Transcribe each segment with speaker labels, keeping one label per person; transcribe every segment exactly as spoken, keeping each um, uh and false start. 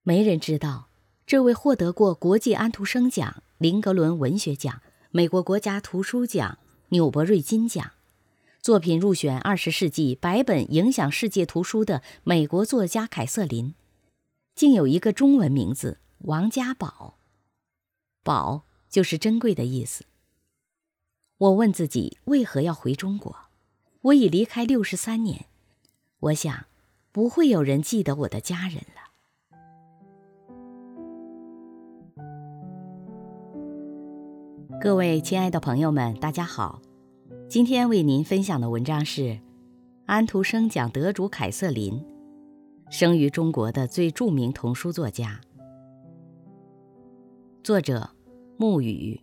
Speaker 1: 没人知道，这位获得过国际安徒生奖、林格伦文学奖、美国国家图书奖、纽伯瑞金奖，作品入选二十世纪百本影响世界图书的美国作家凯瑟琳，竟有一个中文名字王家宝。宝就是珍贵的意思。我问自己为何要回中国？我已离开六十三年，我想不会有人记得我的家人了。各位亲爱的朋友们，大家好，今天为您分享的文章是安徒生奖得主凯瑟琳，生于中国的最著名童书作家。作者沐雨。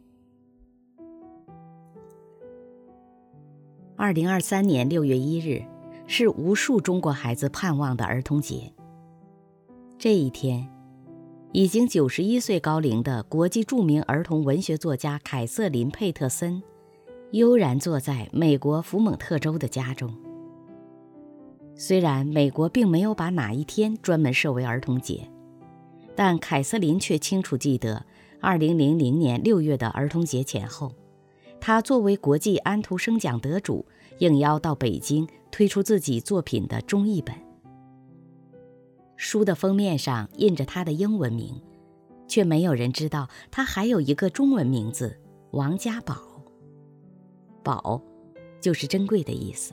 Speaker 1: 二零二三年六月一日是无数中国孩子盼望的儿童节。这一天，已经九十一岁高龄的国际著名儿童文学作家凯瑟琳·佩特森悠然坐在美国福蒙特州的家中。虽然美国并没有把哪一天专门设为儿童节，但凯瑟琳却清楚记得二零零零年六月的儿童节前后，他作为国际安徒生奖得主，应邀到北京推出自己作品的中译本。书的封面上印着他的英文名，却没有人知道他还有一个中文名字王家宝。宝就是珍贵的意思。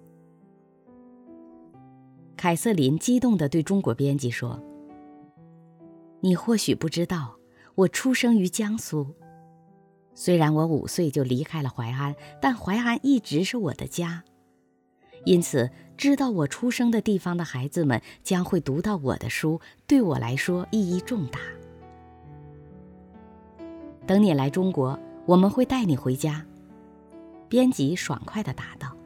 Speaker 1: 凯瑟琳激动地对中国编辑说：“你或许不知道，我出生于江苏。虽然我五岁就离开了淮安，但淮安一直是我的家。因此，知道我出生的地方的孩子们将会读到我的书，对我来说意义重大。等你来中国，我们会带你回家。”编辑爽快地答道。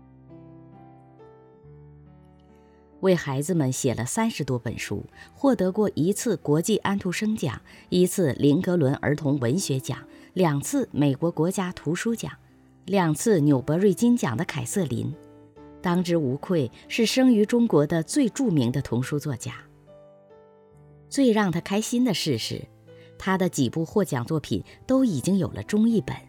Speaker 1: 为孩子们写了三十多本书，获得过一次国际安徒生奖，一次林格伦儿童文学奖，两次美国国家图书奖，两次纽伯瑞金奖的凯瑟琳，当之无愧是生于中国的最著名的童书作家。最让他开心的事是，他的几部获奖作品都已经有了中译本。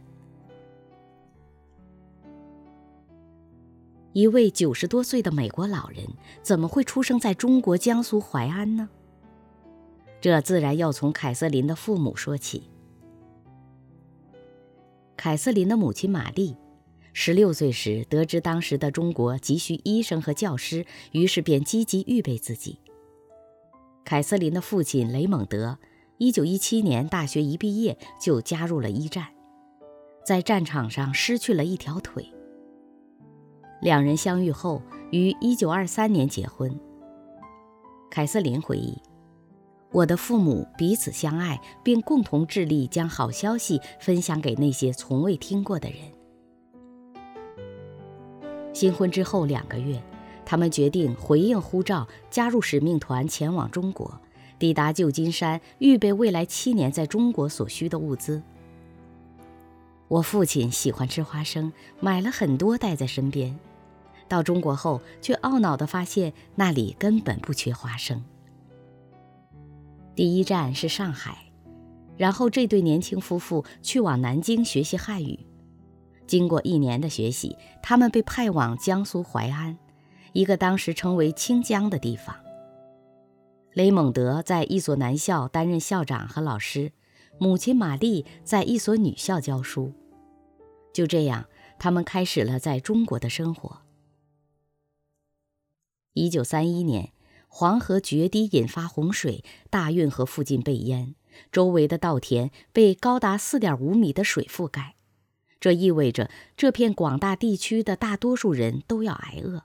Speaker 1: 一位九十多岁的美国老人怎么会出生在中国江苏淮安呢？这自然要从凯瑟琳的父母说起。凯瑟琳的母亲玛丽十六岁时得知当时的中国急需医生和教师，于是便积极预备自己。凯瑟琳的父亲雷蒙德一九一七年大学一毕业就加入了一战，在战场上失去了一条腿。两人相遇后于一九二三年结婚。凯瑟琳回忆：“我的父母彼此相爱，并共同致力将好消息分享给那些从未听过的人。”新婚之后两个月，他们决定回应呼召，加入使命团前往中国，抵达旧金山，预备未来七年在中国所需的物资。我父亲喜欢吃花生，买了很多带在身边。到中国后，却懊恼地发现那里根本不缺花生。第一站是上海，然后这对年轻夫妇去往南京学习汉语。经过一年的学习，他们被派往江苏淮安，一个当时称为清江的地方。雷蒙德在一所男校担任校长和老师，母亲玛丽在一所女校教书。就这样，他们开始了在中国的生活。一九三一年，黄河决堤引发洪水，大运河附近被淹，周围的稻田被高达 四点五米的水覆盖。这意味着这片广大地区的大多数人都要挨饿。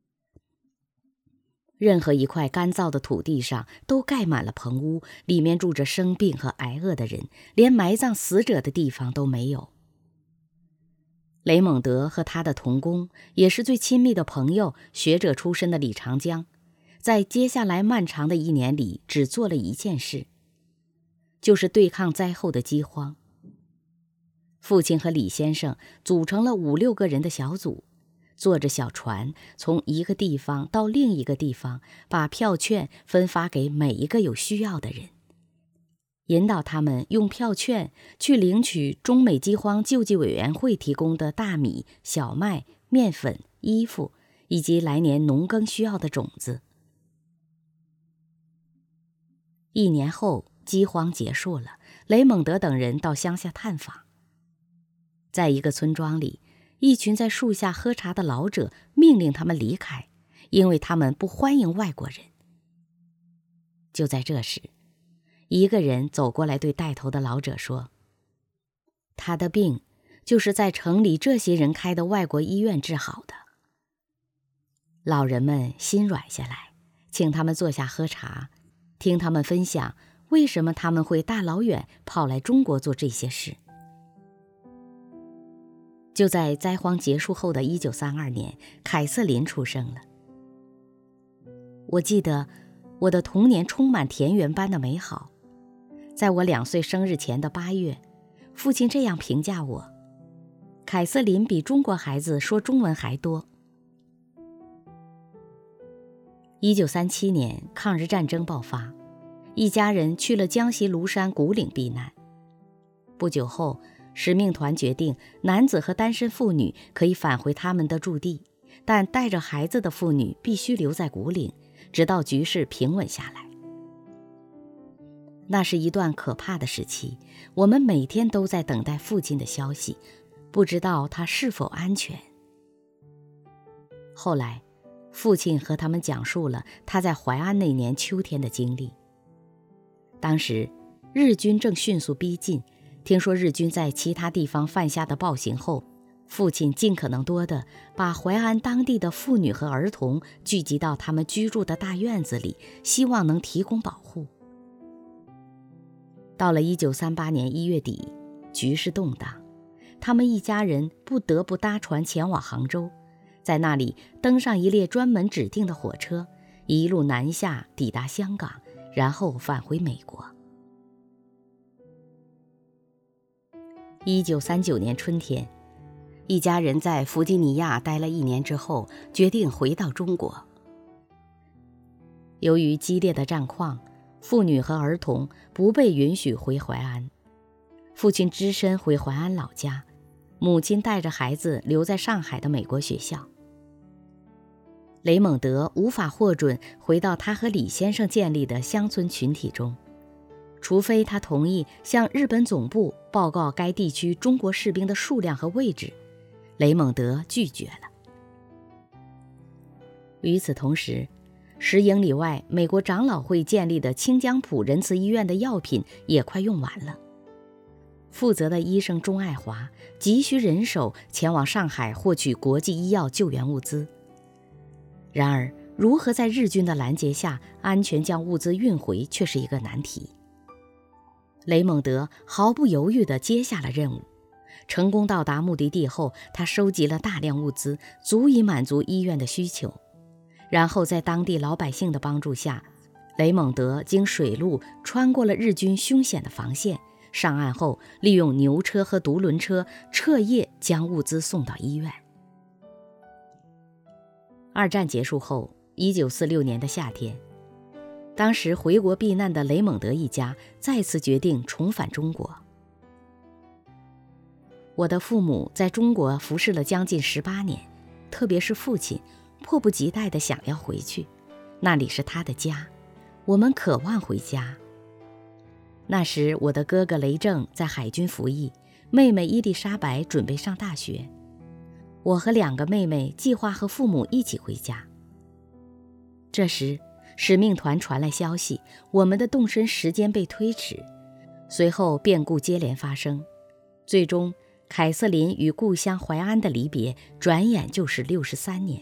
Speaker 1: 任何一块干燥的土地上都盖满了棚屋，里面住着生病和挨饿的人，连埋葬死者的地方都没有。雷蒙德和他的同工，也是最亲密的朋友，学者出身的李长江，在接下来漫长的一年里，只做了一件事，就是对抗灾后的饥荒。父亲和李先生组成了五六个人的小组， 坐着小船从一个地方到另一个地方，把票券分发给每一个有需要的人，引导他们用票券去领取中美饥荒救济委员会提供的大米、小麦、面粉、衣服，以及来年农耕需要的种子。一年后，饥荒结束了，雷蒙德等人到乡下探访。在一个村庄里，一群在树下喝茶的老者命令他们离开，因为他们不欢迎外国人。就在这时，一个人走过来对带头的老者说：“他的病就是在城里这些人开的外国医院治好的。”老人们心软下来，请他们坐下喝茶，听他们分享为什么他们会大老远跑来中国做这些事。就在灾荒结束后的一九三二年，凯瑟琳出生了。我记得我的童年充满田园般的美好。在我两岁生日前的八月，父亲这样评价我：凯瑟琳比中国孩子说中文还多。一九三七年，抗日战争爆发，一家人去了江西庐山古岭避难。不久后，使命团决定，男子和单身妇女可以返回他们的驻地，但带着孩子的妇女必须留在古岭，直到局势平稳下来。那是一段可怕的时期，我们每天都在等待父亲的消息，不知道他是否安全。后来，父亲和他们讲述了他在淮安那年秋天的经历。当时，日军正迅速逼近，听说日军在其他地方犯下的暴行后，父亲尽可能多地把淮安当地的妇女和儿童聚集到他们居住的大院子里，希望能提供保护。到了一九三八年一月底，局势动荡，他们一家人不得不搭船前往杭州，在那里登上一列专门指定的火车，一路南下抵达香港，然后返回美国。一九三九年春天，一家人在弗吉尼亚待了一年之后，决定回到中国。由于激烈的战况，妇女和儿童不被允许回淮安，父亲只身回淮安老家，母亲带着孩子留在上海的美国学校。雷蒙德无法获准回到他和李先生建立的乡村群体中，除非他同意向日本总部报告该地区中国士兵的数量和位置，雷蒙德拒绝了。与此同时，十英里外美国长老会建立的清江浦仁慈医院的药品也快用完了。负责的医生钟爱华急需人手前往上海获取国际医药救援物资。然而，如何在日军的拦截下安全将物资运回却是一个难题。雷蒙德毫不犹豫地接下了任务。成功到达目的地后，他收集了大量物资，足以满足医院的需求。然后在当地老百姓的帮助下，雷蒙德经水路穿过了日军凶险的防线，上岸后利用牛车和独轮车彻夜将物资送到医院。二战结束后，一九四六年的夏天，当时回国避难的雷蒙德一家再次决定重返中国。我的父母在中国服侍了将近十八年，特别是父亲迫不及待地想要回去，那里是他的家，我们渴望回家。那时我的哥哥雷正在海军服役，妹妹伊丽莎白准备上大学，我和两个妹妹计划和父母一起回家。这时使命团传来消息，我们的动身时间被推迟，随后变故接连发生，最终凯瑟琳与故乡淮安的离别转眼就是六十三年。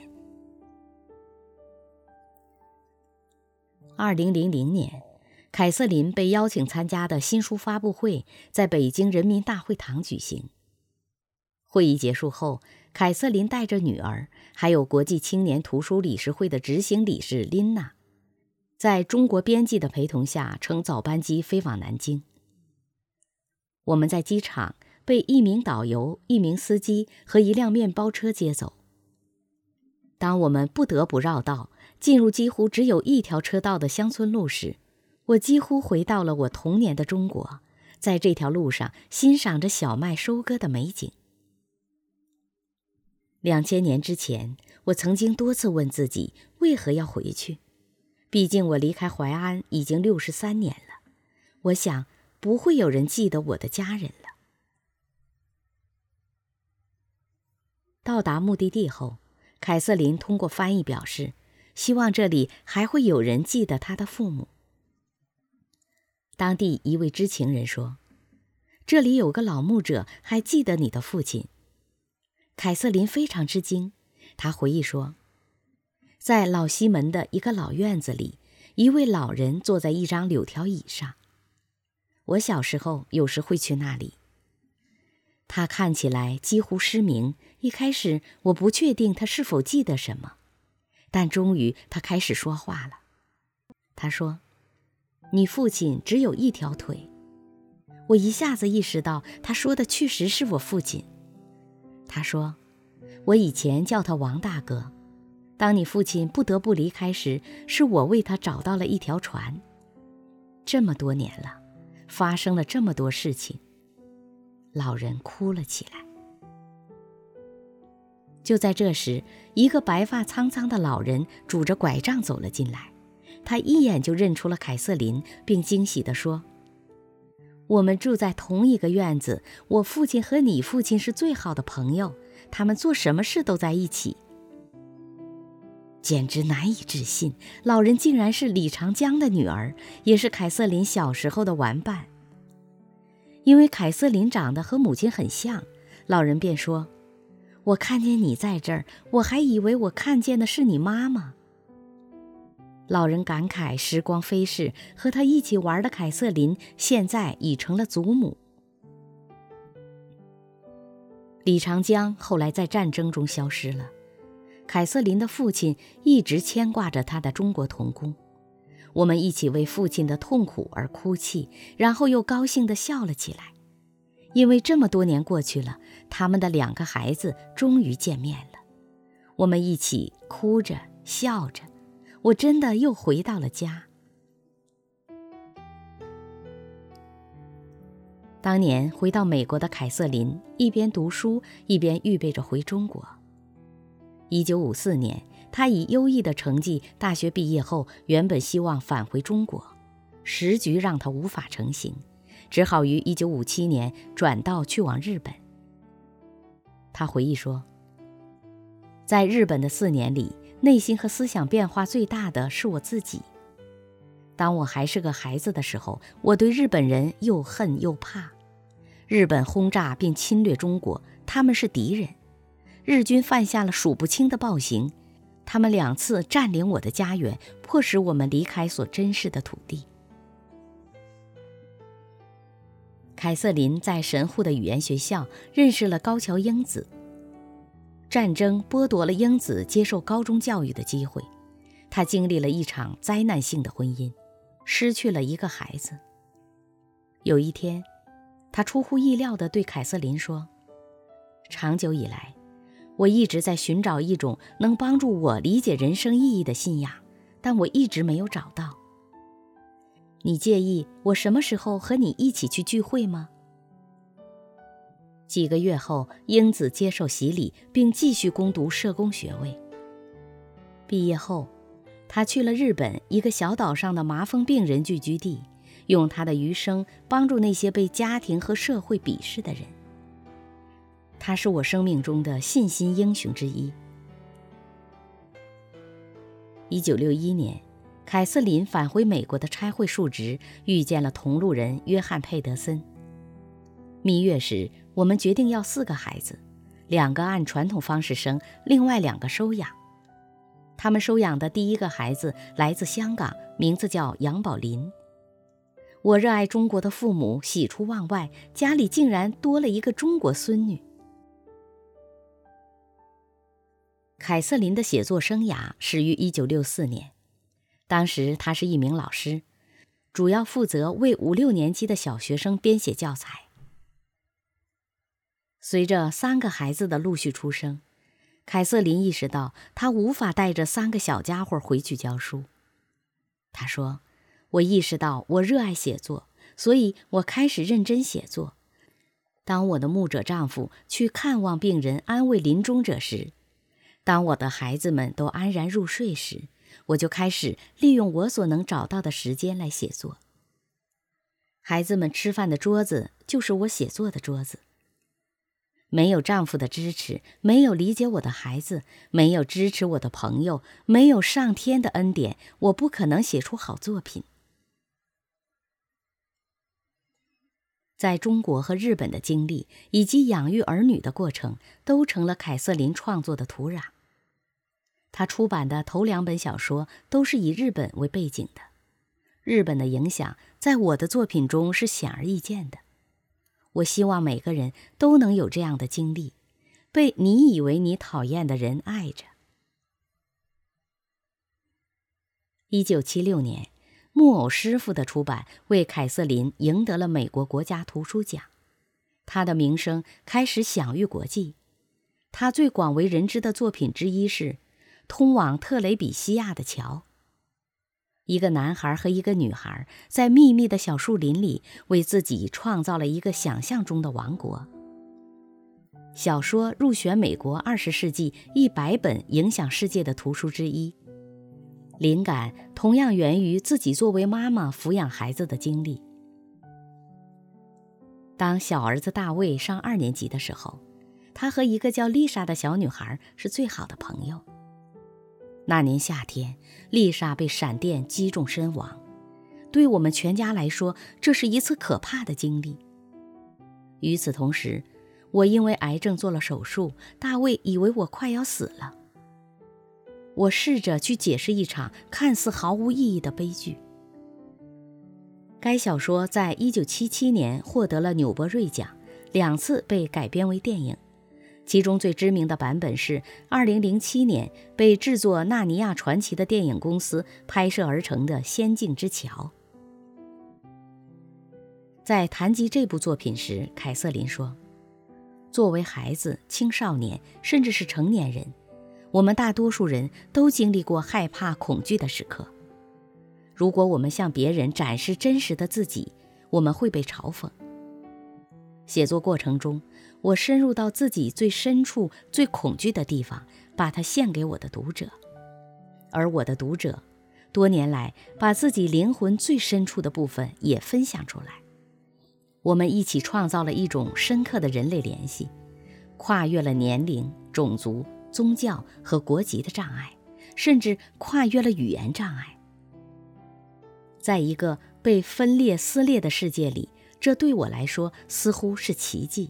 Speaker 1: 二零零零年，凯瑟琳被邀请参加的新书发布会在北京人民大会堂举行。会议结束后，凯瑟琳带着女儿，还有国际青年图书理事会的执行理事琳娜，在中国编辑的陪同下乘早班机飞往南京。我们在机场被一名导游、一名司机和一辆面包车接走。 当我们不得不绕道，进入几乎只有一条车道的乡村路时，我几乎回到了我童年的中国，在这条路上欣赏着小麦收割的美景。两千年之前，我曾经多次问自己为何要回去，毕竟我离开淮安已经六十三年了，我想不会有人记得我的家人了。到达目的地后，凯瑟琳通过翻译表示，希望这里还会有人记得她的父母。当地一位知情人说，这里有个老牧者还记得你的父亲。凯瑟琳非常吃惊，她回忆说，在老西门的一个老院子里，一位老人坐在一张柳条椅上。我小时候有时会去那里。他看起来几乎失明，一开始我不确定他是否记得什么，但终于他开始说话了。他说，你父亲只有一条腿。我一下子意识到他说的确实是我父亲。他说，我以前叫他王大哥，当你父亲不得不离开时，是我为他找到了一条船。这么多年了，发生了这么多事情。老人哭了起来。就在这时，一个白发苍苍的老人拄着拐杖走了进来，他一眼就认出了凯瑟琳，并惊喜地说，我们住在同一个院子，我父亲和你父亲是最好的朋友，他们做什么事都在一起。简直难以置信，老人竟然是李长江的女儿，也是凯瑟琳小时候的玩伴。因为凯瑟琳长得和母亲很像，老人便说，我看见你在这儿，我还以为我看见的是你妈妈。老人感慨时光飞逝，和他一起玩的凯瑟琳现在已成了祖母。李长江后来在战争中消失了，凯瑟琳的父亲一直牵挂着他的中国童工。我们一起为父亲的痛苦而哭泣，然后又高兴地笑了起来，因为这么多年过去了，他们的两个孩子终于见面了。我们一起哭着笑着，我真的又回到了家。当年回到美国的凯瑟琳一边读书一边预备着回中国。一九五四年，他以优异的成绩大学毕业后，原本希望返回中国，时局让他无法成行，只好于一九五七年转道去往日本。他回忆说，在日本的四年里，内心和思想变化最大的是我自己。当我还是个孩子的时候，我对日本人又恨又怕。日本轰炸并侵略中国，他们是敌人。日军犯下了数不清的暴行，他们两次占领我的家园，迫使我们离开所珍视的土地。凯瑟琳在神户的语言学校认识了高桥英子。战争剥夺了英子接受高中教育的机会，她经历了一场灾难性的婚姻，失去了一个孩子。有一天，她出乎意料地对凯瑟琳说，长久以来，我一直在寻找一种能帮助我理解人生意义的信仰，但我一直没有找到。你介意我什么时候和你一起去聚会吗？几个月后，英子接受洗礼，并继续攻读社工学位。毕业后，他去了日本一个小岛上的麻风病人聚居地，用他的余生帮助那些被家庭和社会鄙视的人。他是我生命中的信心英雄之一。一九六一年，凯瑟琳返回美国的差会述职，遇见了同路人约翰·佩德森。蜜月时，我们决定要四个孩子，两个按传统方式生，另外两个收养。他们收养的第一个孩子来自香港，名字叫杨宝林。我热爱中国的父母喜出望外，家里竟然多了一个中国孙女。凯瑟琳的写作生涯始于一九六四年，当时她是一名老师，主要负责为五六年级的小学生编写教材。随着三个孩子的陆续出生， 凯瑟琳意识到她无法带着三个小家伙回去教书。她说，我意识到我热爱写作，所以我开始认真写作。当我的牧者丈夫去看望病人，安慰临终者时，当我的孩子们都安然入睡时，我就开始利用我所能找到的时间来写作。孩子们吃饭的桌子就是我写作的桌子。没有丈夫的支持，没有理解我的孩子，没有支持我的朋友，没有上天的恩典，我不可能写出好作品。在中国和日本的经历以及养育儿女的过程，都成了凯瑟琳创作的土壤。她出版的头两本小说都是以日本为背景的，日本的影响在我的作品中是显而易见的。我希望每个人都能有这样的经历，被你以为你讨厌的人爱着。一九七六年，木偶师傅的出版为凯瑟琳赢得了美国国家图书奖，她的名声开始享誉国际。她最广为人知的作品之一是《通往特雷比西亚的桥》。一个男孩和一个女孩在密密的小树林里为自己创造了一个想象中的王国。小说入选美国二十世纪一百本影响世界的图书之一。灵感同样源于自己作为妈妈抚养孩子的经历。当小儿子大卫上二年级的时候，他和一个叫丽莎的小女孩是最好的朋友。那年夏天，丽莎被闪电击中身亡。对我们全家来说，这是一次可怕的经历。与此同时，我因为癌症做了手术，大卫以为我快要死了。我试着去解释一场看似毫无意义的悲剧。该小说在一九七七年获得了纽伯瑞奖，两次被改编为电影。其中最知名的版本是二零零七年被制作《纳尼亚传奇》的电影公司拍摄而成的《仙境之桥》。在谈及这部作品时，凯瑟琳说，作为孩子、青少年，甚至是成年人，我们大多数人都经历过害怕、恐惧的时刻。如果我们向别人展示真实的自己，我们会被嘲讽。写作过程中，我深入到自己最深处、最恐惧的地方，把它献给我的读者。而我的读者，多年来把自己灵魂最深处的部分也分享出来。我们一起创造了一种深刻的人类联系，跨越了年龄、种族、宗教和国籍的障碍，甚至跨越了语言障碍。在一个被分裂撕裂的世界里，这对我来说似乎是奇迹。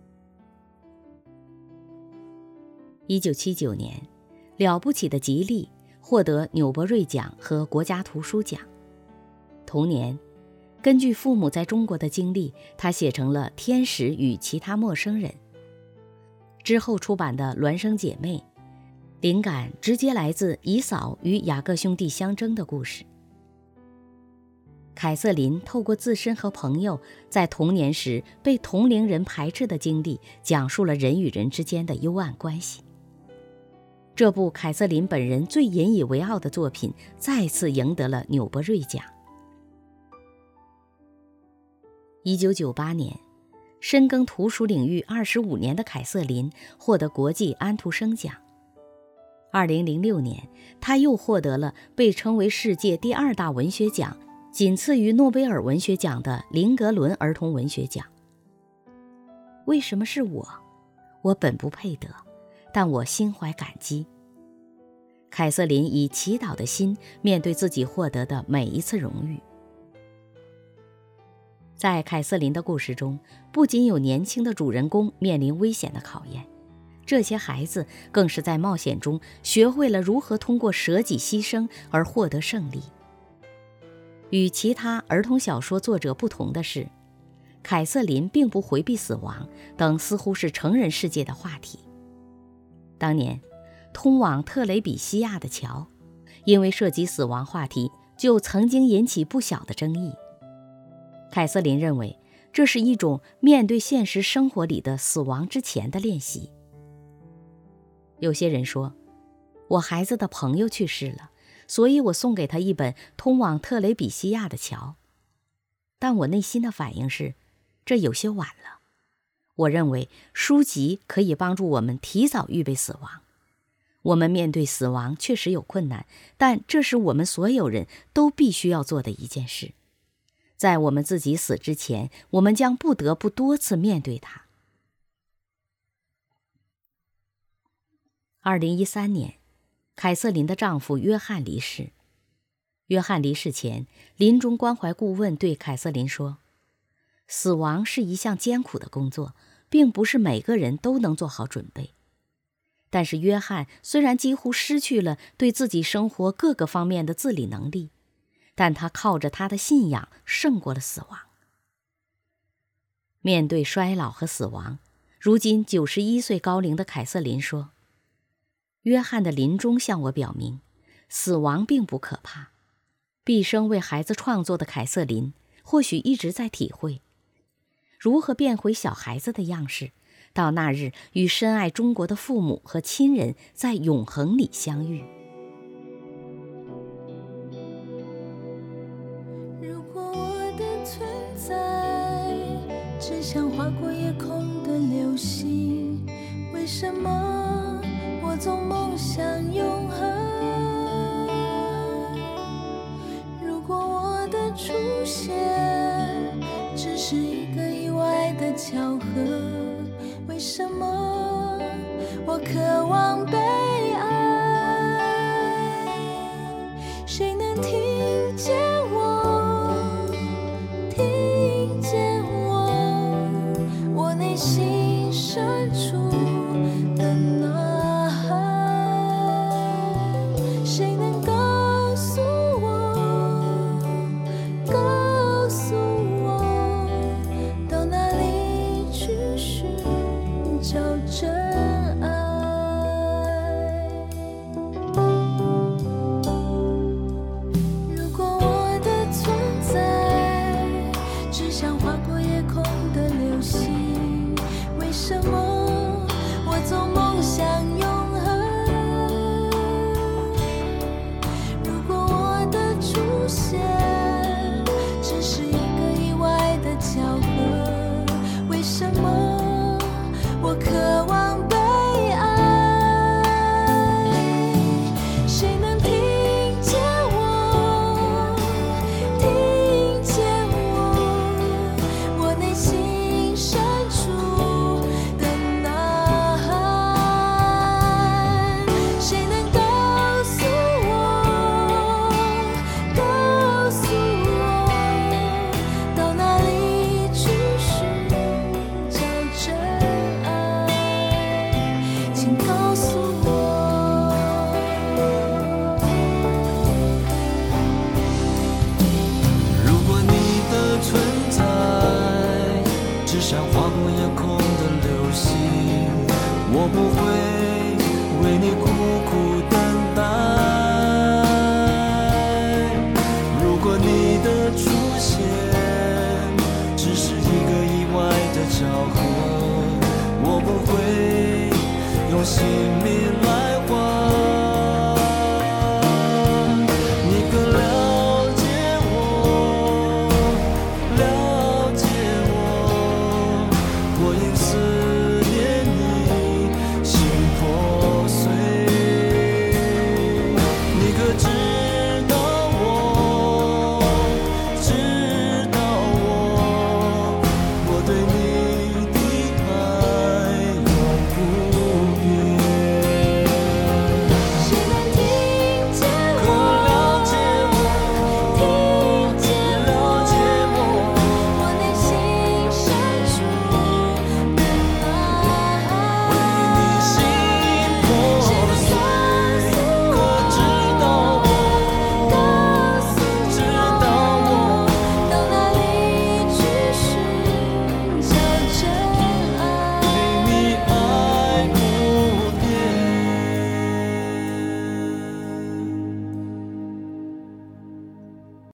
Speaker 1: 一九七九年，了不起的吉利获得纽伯瑞奖和国家图书奖。同年，根据父母在中国的经历，他写成了《天使与其他陌生人》。之后出版的《孪生姐妹》，灵感直接来自姨嫂与雅各兄弟相争的故事。凯瑟琳透过自身和朋友在童年时被同龄人排斥的经历，讲述了人与人之间的幽暗关系。这部凯瑟琳本人最引以为傲的作品再次赢得了纽伯瑞奖。一九九八年，深耕图书领域二十五年的凯瑟琳获得国际安徒生奖。二零零六年，她又获得了被称为世界第二大文学奖，仅次于诺贝尔文学奖的林格伦儿童文学奖。为什么是我？我本不配得，但我心怀感激。凯瑟琳以祈祷的心面对自己获得的每一次荣誉。在凯瑟琳的故事中，不仅有年轻的主人公面临危险的考验，这些孩子更是在冒险中学会了如何通过舍己牺牲而获得胜利。与其他儿童小说作者不同的是，凯瑟琳并不回避死亡等似乎是成人世界的话题。当年，通往特雷比西亚的桥，因为涉及死亡话题，就曾经引起不小的争议。凯瑟琳认为，这是一种面对现实生活里的死亡之前的练习。 有些人说，我孩子的朋友去世了，所以我送给他一本通往特雷比西亚的桥。但我内心的反应是，这有些晚了。我认为书籍可以帮助我们提早预备死亡。我们面对死亡确实有困难，但这是我们所有人都必须要做的一件事。在我们自己死之前，我们将不得不多次面对它。二零一三年，凯瑟琳的丈夫约翰离世。约翰离世前，临终关怀顾问对凯瑟琳说，死亡是一项艰苦的工作，并不是每个人都能做好准备。但是约翰虽然几乎失去了对自己生活各个方面的自理能力，但他靠着他的信仰胜过了死亡。面对衰老和死亡，如今九十一岁高龄的凯瑟琳说，约翰的临终向我表明，死亡并不可怕。毕生为孩子创作的凯瑟琳或许一直在体会如何变回小孩子的样式，到那日与深爱中国的父母和亲人在永恒里相遇。
Speaker 2: 如果我的存在只像划过夜空的流星，为什么我总梦想永恒？如果我的出现只是一个意外的巧合，为什么我渴望被爱？谁能听见我，听见我，我内心深处的呐喊？谁能告诉我，告诉我，到哪里去寻找真爱？如果我的存在只像划过夜空的流星，为什么我总梦想永恒？如果我的出现只是一个意外的巧合，为什么我渴望被爱？谁能听见我，听见我，我内心深处的呐喊？谁能告诉我，告诉我，到哪里去寻找真爱？请告诉我。
Speaker 3: 如果你的存在只像划过夜空的流星，我不会为你苦苦等待。如果你的出现只是一个意外的巧合，我不会用性命来